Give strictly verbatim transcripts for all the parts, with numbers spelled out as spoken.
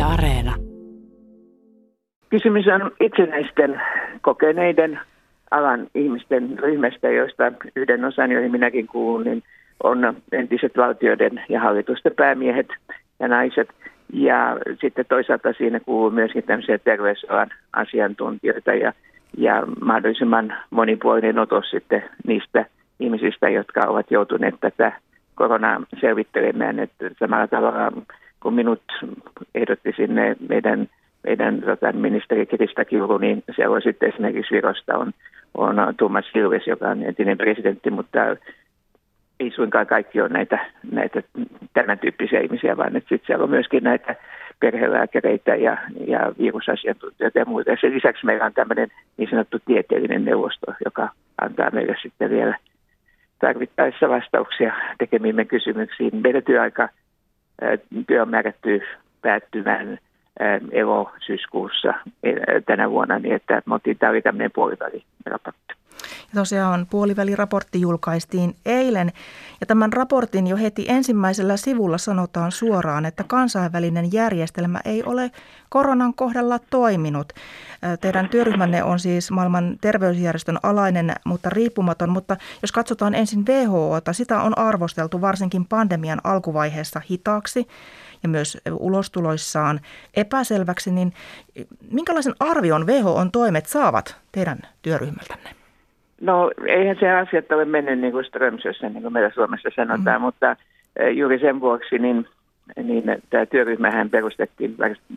Areena. Kysymys on itsenäisten kokeneiden alan ihmisten ryhmästä, joista yhden osan, joihin minäkin kuulun, niin on entiset valtioiden ja hallitusten päämiehet ja naiset. Ja sitten toisaalta siinä kuuluu myöskin tämmöisiä terveysalan asiantuntijoita ja, ja mahdollisimman monipuolinen otos sitten niistä ihmisistä, jotka ovat joutuneet tätä koronaa selvittelemään. Että samalla tavalla kun minut ehdotti sinne meidän, meidän tota, ministeri Krista Kiuru, niin siellä on sitten esimerkiksi Virosta on, on Thomas Ilves, joka on entinen presidentti, mutta ei suinkaan kaikki ole näitä, näitä tämän tyyppisiä ihmisiä, vaan että sitten siellä on myöskin näitä perhelääkäreitä ja, ja virusasiantuntijoita ja muita. Ja sen lisäksi meillä on tämmöinen niin sanottu tieteellinen neuvosto, joka antaa meille sitten vielä tarvittaessa vastauksia tekemiimme kysymyksiin. Meidän työaika, työ on määrätty päättymään elo-syyskuussa tänä vuonna, niin että tämä oli tämmöinen puoliväliraportti. Ja tosiaan puoliväliraportti julkaistiin eilen ja tämän raportin jo heti ensimmäisellä sivulla sanotaan suoraan, että kansainvälinen järjestelmä ei ole koronan kohdalla toiminut. Teidän työryhmänne on siis maailman terveysjärjestön alainen, mutta riippumaton, mutta jos katsotaan ensin W H O:ta, sitä on arvosteltu varsinkin pandemian alkuvaiheessa hitaaksi ja myös ulostuloissaan epäselväksi, niin minkälaisen arvion W H O:n toimet saavat teidän työryhmältänne? No eihän se asiat ole mennyt niin kuin Strömsössä, niin kuin meillä Suomessa sanotaan, mm. mutta juuri sen vuoksi niin, niin tämä työryhmähän perustettiin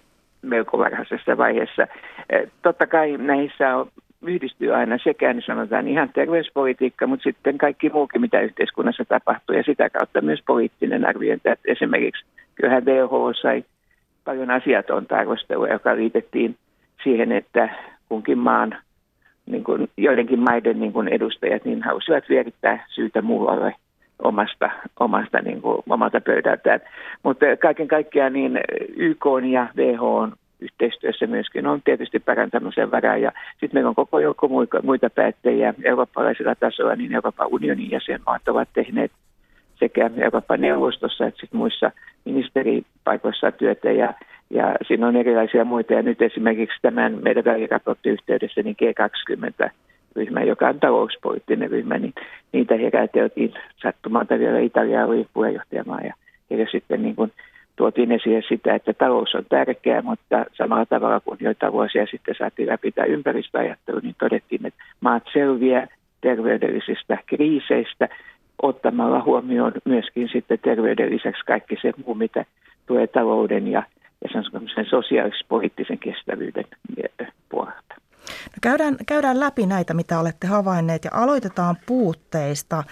melko varhaisessa vaiheessa. Totta kai näissä on, yhdistyy aina sekä niin sanotaan ihan terveyspolitiikka, mutta sitten kaikki muukin, mitä yhteiskunnassa tapahtuu ja sitä kautta myös poliittinen arviointi. Esimerkiksi kyllähän W H O sai paljon asiatonta arvostelua, joka liitettiin siihen, että kunkin maan niin kuin joidenkin maiden niin kuin edustajat niin halusivat vierittää syytä muualle omasta, omasta niin kuin, omalta pöydältään. Mutta kaiken kaikkiaan niin Y K:n ja W H O:n yhteistyössä myöskin on tietysti parantamisen varaa. Ja sitten meillä on koko joukko muita, muita päättäjiä eurooppalaisella tasolla, niin Euroopan unionin jäsenmaat ovat tehneet sekä Euroopan neuvostossa että sitten muissa ministeripaikoissa työtä ja Ja siinä on erilaisia muita. Ja nyt esimerkiksi tämän meidän väliraportin yhteydessä niin G kaksikymmentä-ryhmä, joka on talouspoliittinen ryhmä, niin niitä heräteltiin sattumalta vielä Italia oli puheenjohtajamaa. Ja, ja sitten niin kuin tuotiin esille sitä, että talous on tärkeää, mutta samalla tavalla kuin joitain vuosia sitten saatiin läpi tämä ympäristöajattelu, niin todettiin, että maat selviää terveydellisistä kriiseistä ottamalla huomioon myöskin sitten terveyden lisäksi kaikki se muu, mitä tulee talouden ja ja sen sosiaalis-poliittisen kestävyyden puolelta. No käydään, käydään läpi näitä, mitä olette havainneet ja aloitetaan puutteista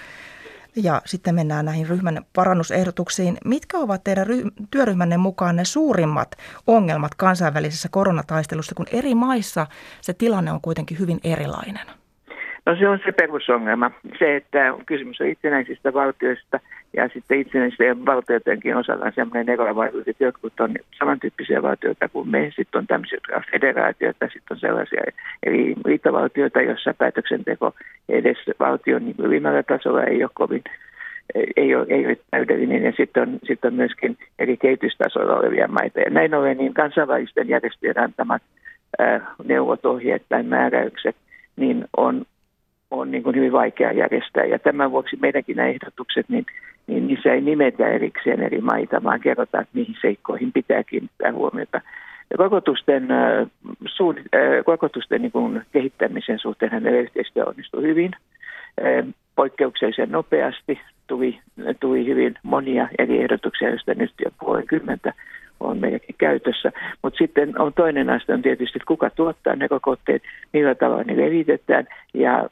ja sitten mennään näihin ryhmän parannusehdotuksiin. Mitkä ovat teidän ryh- työryhmänne mukaan ne suurimmat ongelmat kansainvälisessä koronataistelussa, kun eri maissa se tilanne on kuitenkin hyvin erilainen? No se on se perusongelma. Se, että kysymys on itsenäisistä valtioista ja sitten itsenäisten valtioidenkin osalla on sellainen eroavaisuus, että jotkut on samantyyppisiä valtioita kuin me. Sitten on tämmöisiä federaatioita, sitten on sellaisia eri liittovaltioita, joissa päätöksenteko edes valtion niin ylimmällä tasolla ei ole kovin, ei ole, ei ole täydellinen. Ja sitten on, sitten on myöskin eri kehitystasoilla olevia maita. Ja näin ollen niin kansainvälisten järjestöjen antamat äh, neuvot, ohjeet tai määräykset, niin on on niin kuin hyvin vaikea järjestää. Ja tämän vuoksi meidänkin nämä ehdotukset, niin, niin niissä ei nimetä erikseen eri maita, vaan kerrotaan, että mihin seikkoihin pitää kiinnittää huomiota. Ja rokotusten, äh, suun, äh, rokotusten niin kuin kehittämisen suhteen hänelle yhteistyö onnistui hyvin. Äh, poikkeuksellisen nopeasti tuli, tuli hyvin monia eri ehdotuksia, joista nyt jo puolenkymmentä on meidänkin käytössä. Mutta sitten on toinen asia on tietysti, että kuka tuottaa ne rokotteet, millä tavalla ne levitetään. Ja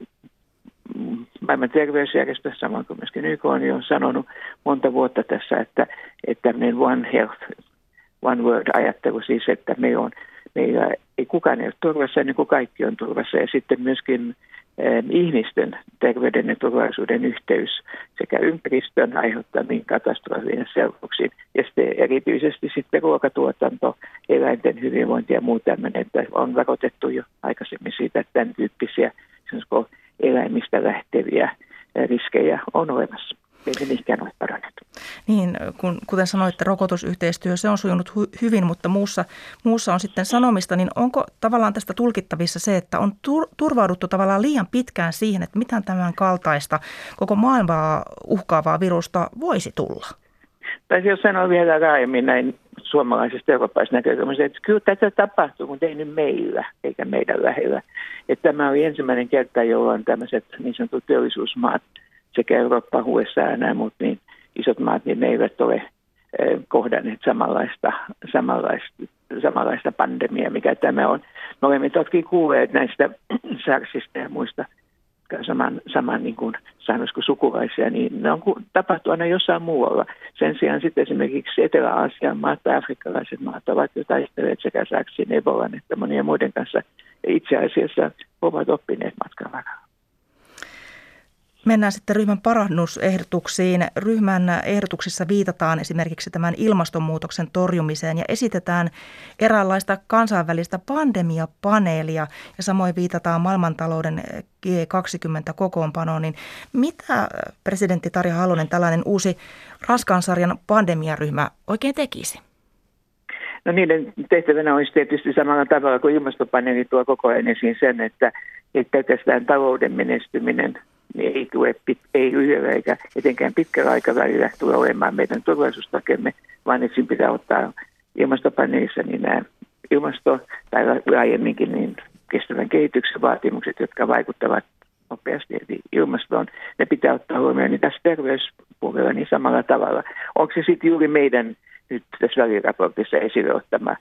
maailman terveysjärjestö, samoin kuin myöskin Y K on sanonut monta vuotta tässä, että, että tämmöinen one health, one world-ajattelu siis, että me on, meillä ei kukaan ei ole turvassa ennen kuin kaikki on turvassa. Ja sitten myöskin eh, ihmisten terveyden ja turvallisuuden yhteys sekä ympäristön aiheuttamiin katastrofien seurauksiin. Ja sitten erityisesti sitten ruokatuotanto, eläinten hyvinvointi ja muu tämmöinen, että on varoitettu jo aikaisemmin siitä, että tämän tyyppisiä eläimistä lähteviä riskejä on olemassa. Ei se mihinkään ole parannettu. Niin, kun, kuten sanoitte, rokotusyhteistyö, se on sujunut hu- hyvin, mutta muussa, muussa on sitten sanomista, niin onko tavallaan tästä tulkittavissa se, että on tur- turvauduttu tavallaan liian pitkään siihen, että mitään tämän kaltaista koko maailmaa uhkaavaa virusta voisi tulla? Tai jos sanoo vielä laajemmin näin suomalaisesta eurooppalaisesta näkökulmasta, että kyllä tätä tapahtuu, mutta ei nyt meillä eikä meidän lähellä. Että tämä oli ensimmäinen kerta, jolloin tämmöiset niin sanotut teollisuusmaat sekä Eurooppa, U S A ja nämä muut niin isot maat, niin ne eivät ole kohdanneet samanlaista, samanlaista, samanlaista pandemiaa, mikä tämä on. Me olemme toki kuulleet näistä SARSista ja muista saman, saman niin kuin sanoisiko sukulaisia, niin ne on tapahtuu aina jossain muualla. Sen sijaan sitten esimerkiksi Etelä-Aasian maat tai afrikkalaiset maat ovat jo taistelleet sekä SARSin, Ebolan että monien muiden kanssa. Itse asiassa ovat oppineet matkan varrella. Mennään sitten ryhmän parannusehdotuksiin. Ryhmän ehdotuksissa viitataan esimerkiksi tämän ilmastonmuutoksen torjumiseen ja esitetään eräänlaista kansainvälistä pandemiapaneelia ja samoin viitataan maailmantalouden G kaksikymmentä-kokoonpanoon. Niin mitä presidentti Tarja Halonen tällainen uusi raskaan sarjan pandemiaryhmä oikein tekisi? No niiden tehtävänä olisi tietysti samalla tavalla kuin ilmastopaneeli tuo koko ajan esiin sen, että, että pelkästään talouden menestyminen niin ei tule ei lyhyellä eikä etenkään pitkällä aikavälillä tule olemaan meidän turvallisuustakemme, vaan että siinä pitää ottaa ilmastopaneelissa niin nämä ilmasto- tai laajemminkin niin kestävän kehityksen vaatimukset, jotka vaikuttavat nopeasti eli ilmastoon. Ne pitää ottaa huomioon niin tässä terveyspuolella niin samalla tavalla. Onko se sitten juuri meidän nyt tässä väliraportissa esille ottama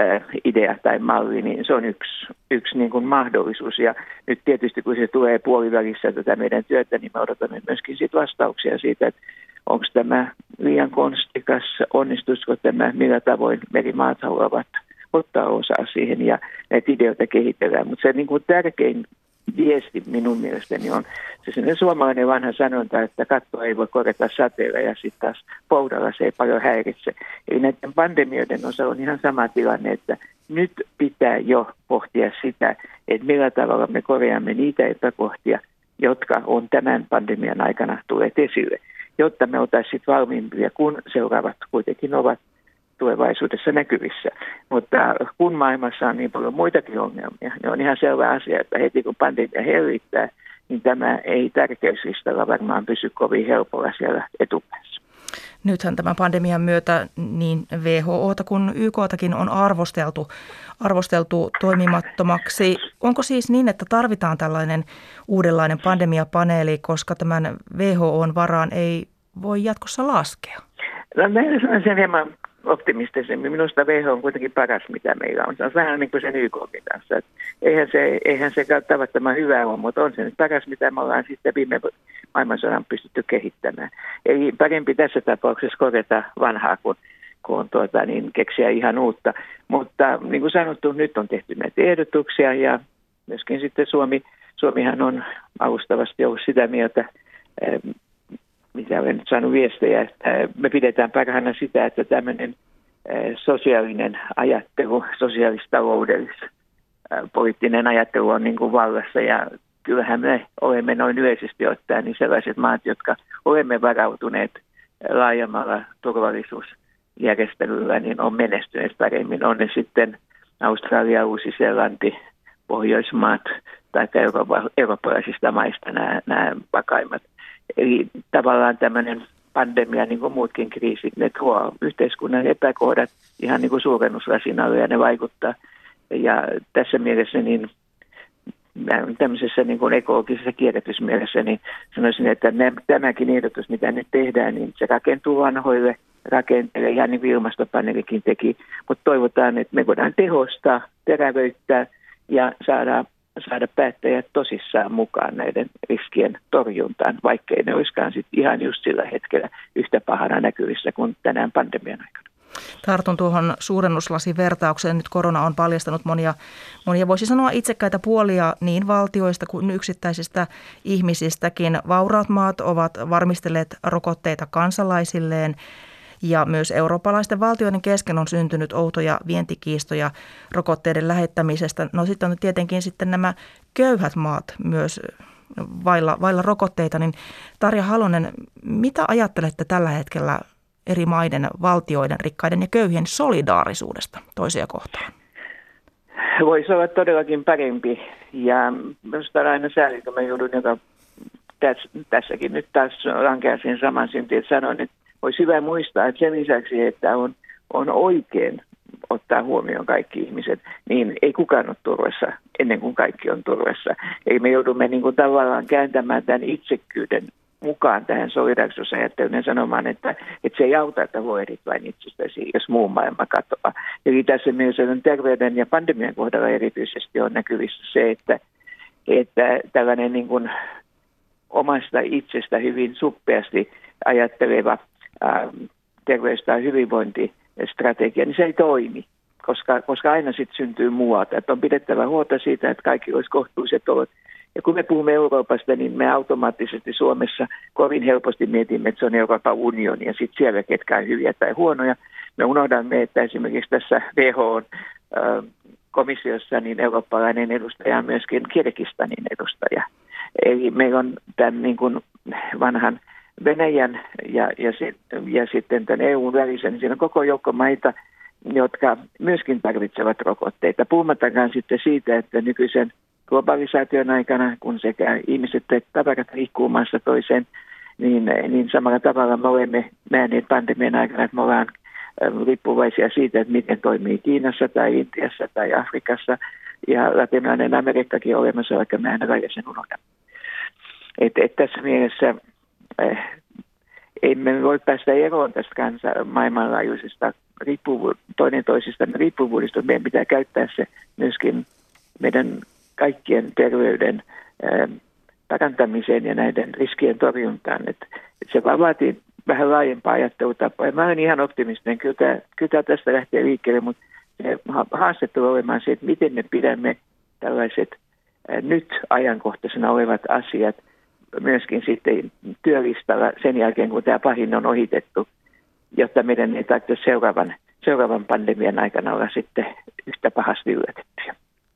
idea tai malli, niin se on yksi, yksi niin kuin mahdollisuus. Ja nyt tietysti kun se tulee puolivälissä tätä meidän työtä, niin me odotamme myöskin siitä vastauksia siitä, että onko tämä liian konstikas, onnistuisiko tämä, millä tavoin merimaat haluavat ottaa osaa siihen ja näitä ideoita kehitellään. Mutta se niin kuin tärkein viesti minun mielestäni on se sellainen suomalainen vanha sanonta, että katto ei voi korjata sateella ja sitten taas poudalla se ei paljon häiritse. Eli näiden pandemioiden osa on ihan sama tilanne, että nyt pitää jo pohtia sitä, että millä tavalla me korjaamme niitä epäkohtia, jotka on tämän pandemian aikana tulleet esille, jotta me oltaisiin valmiimpia, kun seuraavat kuitenkin ovat tulevaisuudessa näkyvissä. Mutta kun maailmassa on niin paljon muitakin ongelmia, niin on ihan selvä asia, että heti kun pandemia hellittää, niin tämä ei tärkeyslistalla varmaan pysy kovin helpolla siellä etupäässä. Nythän tämän pandemian myötä niin W H O:ta kuin Y K:takin on arvosteltu, arvosteltu toimimattomaksi. Onko siis niin, että tarvitaan tällainen uudenlainen pandemiapaneeli, koska tämän W H O:n varaan ei voi jatkossa laskea? No, mä sanon sen hieman optimistisemmin. Minusta W H O on kuitenkin paras, mitä meillä on. Se on vähän niin kuin sen Y K:kin kanssa. Et eihän se, eihän se tavattoman hyvä ole, mutta on se nyt paras, mitä me ollaan sitten viime maailmansodan pystytty kehittämään. Eli parempi tässä tapauksessa korjata vanhaa kuin, kuin tuota, niin keksiä ihan uutta. Mutta niin kuin sanottu, nyt on tehty näitä ehdotuksia ja myöskin sitten Suomi, Suomihan on alustavasti ollut sitä mieltä, mitä olen nyt saanut viestejä, että me pidetään parhaana sitä, että tämmöinen sosiaalinen ajattelu, sosiaalistaloudellis, poliittinen ajattelu on niin kuin vallassa ja kyllähän me olemme noin yleisesti ottaen niin sellaiset maat, jotka olemme varautuneet laajemmalla turvallisuusjärjestelyllä, niin on menestyneet paremmin. On ne sitten Australia, Uusi-Seelanti, Pohjoismaat tai eurooppalaisista maista nämä, nämä vakaimmat. Eli tavallaan tämmöinen pandemia, niin kuin muutkin kriisit, ne tuo yhteiskunnan epäkohdat ihan niin kuin suurennuslasinalle ja ne vaikuttaa. Ja tässä mielessä niin tämmöisessä niin kuin ekologisessa kierrätysmielessä niin sanoisin, että tämäkin ehdotus, mitä nyt tehdään, niin se rakentuu vanhoille rakenteille, ihan niin kuin ilmastopaneelikin teki. Mutta toivotaan, että me voidaan tehostaa, terävöittää ja saada saada päättäjät tosissaan mukaan näiden riskien torjuntaan, vaikkei ne olisikaan sit ihan just sillä hetkellä yhtä pahana näkyvissä kuin tänään pandemian aikana. Tartun tuohon suurennuslasivertaukseen. Nyt korona on paljastanut monia, monia voisi sanoa itsekkäitä puolia niin valtioista kuin yksittäisistä ihmisistäkin. Vauraat maat ovat varmistelleet rokotteita kansalaisilleen. Ja myös eurooppalaisten valtioiden kesken on syntynyt outoja vientikiistoja rokotteiden lähettämisestä. No sitten on tietenkin sitten nämä köyhät maat myös vailla, vailla rokotteita, niin Tarja Halonen, mitä ajattelette tällä hetkellä eri maiden, valtioiden, rikkaiden ja köyhien solidaarisuudesta toisia kohtaan? Voisi olla todellakin parempi ja minusta on aina sääli, kun mä joudun joka täs, tässäkin nyt taas lankeasin saman syntiin, että sanon, että olisi hyvä muistaa, että sen lisäksi, että on, on oikein ottaa huomioon kaikki ihmiset, niin ei kukaan ole turvassa ennen kuin kaikki on turvassa. Eli me joudumme niin kuin tavallaan kääntämään tämän itsekkyyden mukaan tähän solidaarisuusajatteluun ja sanomaan, että, että se ei auta, että huolehdit vain itsestäsi, jos muu maailma katoaa. Eli tässä mielessä terveyden ja pandemian kohdalla erityisesti on näkyvissä se, että, että tällainen niin kuin omasta itsestä hyvin suppeasti ajatteleva ää, terveys- tai hyvinvointistrategia, niin se ei toimi, koska, koska aina sitten syntyy muualta. Että on pidettävä huolta siitä, että kaikki olisi kohtuulliset olot. Ja kun me puhumme Euroopasta, niin me automaattisesti Suomessa kovin helposti mietimme, että se on Euroopan unioni ja sitten siellä ketkä on hyviä tai huonoja. Me unohdamme, että esimerkiksi tässä W H O-komissiossa niin eurooppalainen edustaja on myöskin Kirgistanin edustaja. Eli meillä on tämän niin kuin vanhan Venäjän ja, ja, sit, ja sitten tämän E U:n välisen, niin siinä on koko joukko maita, jotka myöskin tarvitsevat rokotteita. Puhumattakaan sitten siitä, että nykyisen globalisaation aikana, kun sekä ihmiset että tavarat liikkuu maassa toiseen, niin, niin samalla tavalla me olemme nähneet pandemian aikana, että me ollaan riippuvaisia siitä, että miten toimii Kiinassa tai Intiassa tai Afrikassa ja Latinalainen Amerikkakin olemassa, vaikka mä en raja sen unohda. Et, et tässä mielessä äh, emme voi päästä eroon tästä kansa maailmanlaajuisesta riippuvu- toinen toisista riippuvuudesta. Meidän pitää käyttää se myöskin meidän kaikkien terveyden ää, parantamiseen ja näiden riskien torjuntaan. Et, et se vaan vaatii vähän laajempaa ajattelutapaa. Ja mä olen ihan optimistinen. Kyllä, tämä, kyllä tästä lähtee liikkeelle, mutta se haaste tulee olemaan se, että miten me pidämme tällaiset ää, nyt ajankohtaisena olevat asiat myöskin sitten työlistalla sen jälkeen, kun tämä pahin on ohitettu, jotta meidän ei tarvitse seuraavan, seuraavan pandemian aikana olla sitten yhtä pahasti yllätettyjä.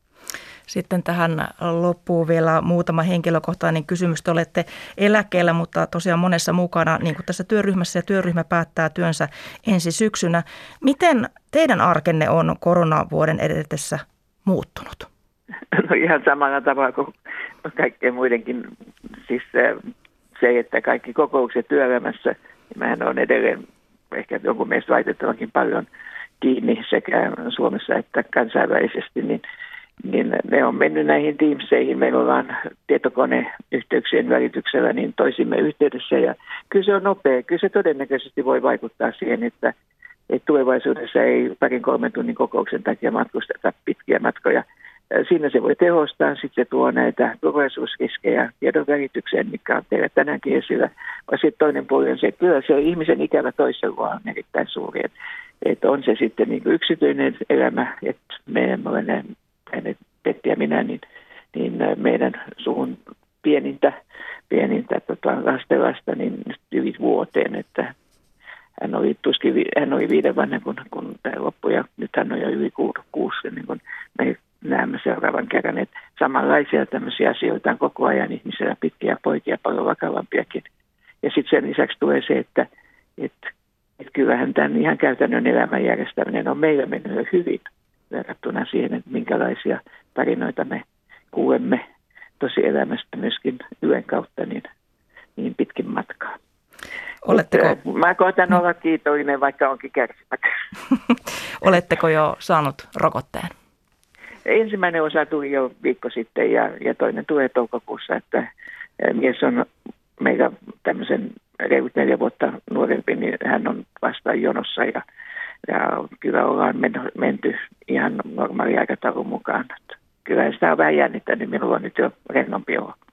Sitten tähän loppuu vielä muutama henkilökohtainen kysymys. Te olette eläkkeellä, mutta tosiaan monessa mukana, niin kuin tässä työryhmässä, ja työryhmä päättää työnsä ensi syksynä. Miten teidän arkenne on koronavuoden edetessä muuttunut? No ihan samalla tavalla kuin kaikkien muidenkin. Siis se, että kaikki kokoukset työelämässä, niin mähän on edelleen ehkä jonkun mielestä laitettavankin paljon kiinni sekä Suomessa että kansainvälisesti, niin niin ne on mennyt näihin Teamseihin. Meillä ollaan tietokoneyhteyksien välityksellä niin toisimme yhteydessä ja kyllä se on nopea. Kyllä se todennäköisesti voi vaikuttaa siihen, että, että tulevaisuudessa ei parin kolmen tunnin kokouksen takia matkusteta pitkiä matkoja. Siinä se voi tehostaa, sitten se tuo näitä turvallisuusriskejä tiedon välitykseen, mikä on teillä tänäänkin esillä. Sitten toinen puoli on se, että kyllä se ihmisen ikävä toisella on erittäin suuri. Että, että on se sitten niin kuin yksityinen elämä, että me emme ole näin. Petti ja minä, niin, niin meidän suun pienintä, pienintä tota, lastenlasta niin yli vuoteen, että hän oli, tuskin, hän oli viiden vanha, kun, kun tämä loppui, ja nyt hän on jo yli kuusi, niin kun me näemme seuraavan kerran, että samanlaisia tämmöisiä asioita on koko ajan ihmisillä, pitkiä poikia, paljon vakavampiakin. Ja sitten sen lisäksi tulee se, että, että, että kyllähän tämän ihan käytännön elämän järjestäminen on meillä mennyt hyvin verrattuna siihen, että minkälaisia tarinoita me kuulemme tosielämästä myöskin Ylen kautta niin, niin pitkin matkaa. Oletteko... Mutta, mä koitan olla kiitollinen, vaikka onkin kärsimätön. Oletteko jo saanut rokotteen? Ensimmäinen osa tuli jo viikko sitten ja, ja toinen tulee toukokuussa, että mies on meillä tämmöisen reilut neljä vuotta nuorempi, niin hän on vasta jonossa ja Ja kyllä ollaan menty ihan normaali aikataulun mukaan. Kyllä sitä on vähän jännittänyt, minulla on nyt jo rennompi olo.